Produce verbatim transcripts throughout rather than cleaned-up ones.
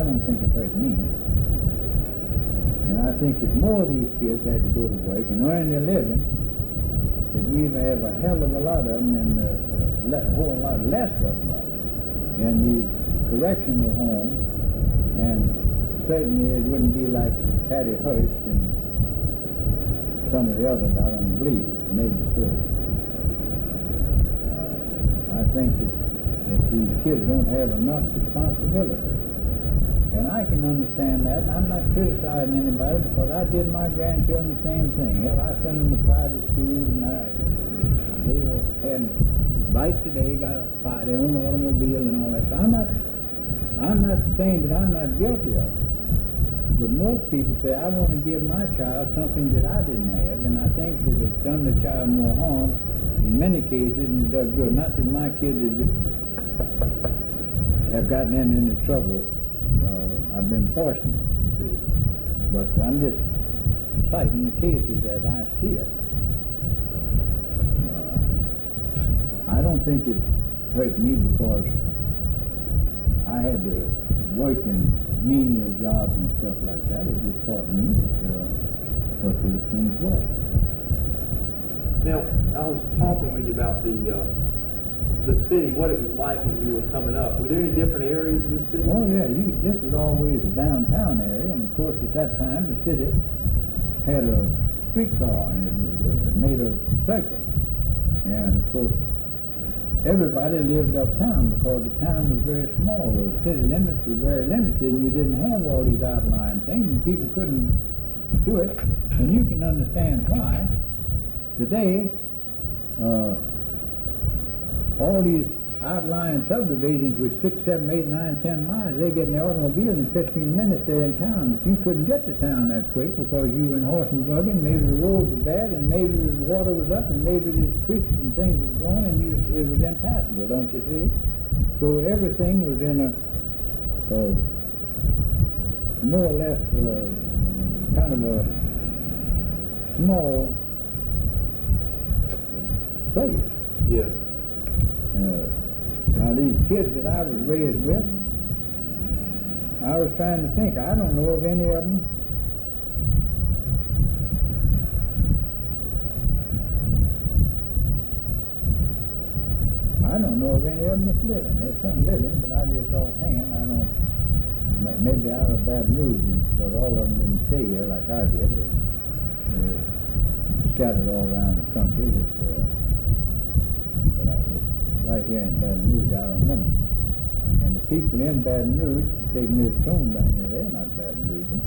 don't think it hurt me. And I think if more of these kids had to go to work and earn their living, that we'd have a hell of a lot of them and uh, a whole lot less of them in these correctional homes, and certainly it wouldn't be like Hattie Hurst and some of the others out on the bleed, maybe so. Uh, I think that, that these kids don't have enough responsibility. And I can understand that, and I'm not criticizing anybody because I did my grandchildren the same thing. Hell, I sent them to private schools, and I, they all had right today, got a, their own automobile and all that. So I'm not, I'm not saying that I'm not guilty of it. But most people say, I want to give my child something that I didn't have, and I think that it's done the child more harm in many cases than it does good. Not that my kids have gotten in any trouble. Uh, I've been fortunate, but I'm just citing the cases as I see it. Uh, I don't think it hurt me because I had to work in menial jobs and stuff like that. It just taught me that, uh, what those things were. Now, I was talking with you about the uh, the city, what it was like when you were coming up. Were there any different areas of the city? Oh yeah, you, this was always a downtown area, and of course at that time the city had a streetcar, and it was uh, made a circuit. And of course everybody lived uptown because the town was very small. The city limits were very limited, and you didn't have all these outlying things, and people couldn't do it. And you can understand why. Today, uh, all these outlying subdivisions with six, seven, eight, nine, ten miles, they get in the automobile in fifteen minutes they're in town. But you couldn't get to town that quick because you were in horse and buggy, and maybe the roads were bad, and maybe the water was up, and maybe the creeks and things was going, and you, it was impassable, don't you see? So everything was in a, uh, more or less uh, kind of a small place. Yeah. Uh, now these kids that I was raised with, I was trying to think, I don't know of any of them I don't know of any of them that's living. There's some living, but I just offhand, I don't, maybe out of Baton Rouge, because all of them didn't stay here like I did. They're, they're scattered all around the country. That, uh, but I, right here in Baton Rouge, I remember. And the people in Baton Rouge, take Miss Tone down here, they're not Baton Rouge.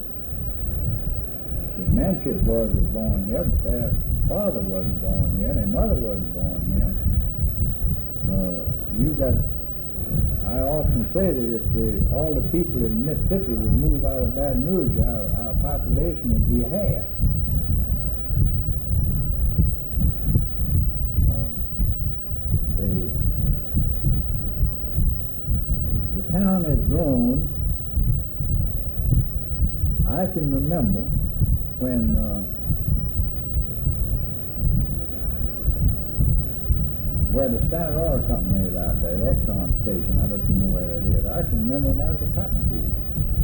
The Manship boys were born here, but their father wasn't born here, their mother wasn't born here. Uh, you got, I often say that if the, all the people in Mississippi would move out of Baton Rouge, our, our population would be half. The town has grown. I can remember when uh, where the Standard Oil Company is out there, the Exxon station, I don't even know where that is. I can remember when that was a cotton field.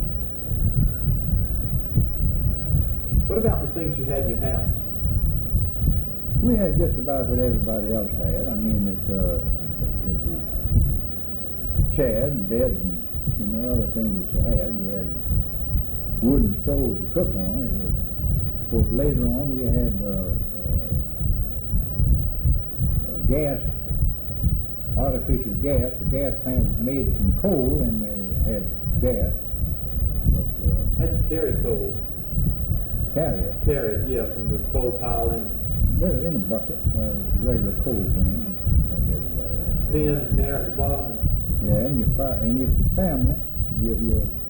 What about the things you had in your house? We had just about what everybody else had. I mean, it, uh, it was chair and bed and, you know, other things that you had. We had wooden stoves to cook on. It was, of course, later on we had uh, uh, uh, gas, artificial gas. The gas plant was made from coal, and we had gas. But uh, That's carry coal. carry it. Carry it, yeah, from the coal pile in. Well, in a bucket, uh, regular coal thing. Like everybody had. Tin there at the bottom. Yeah, and your fa- and your family, your your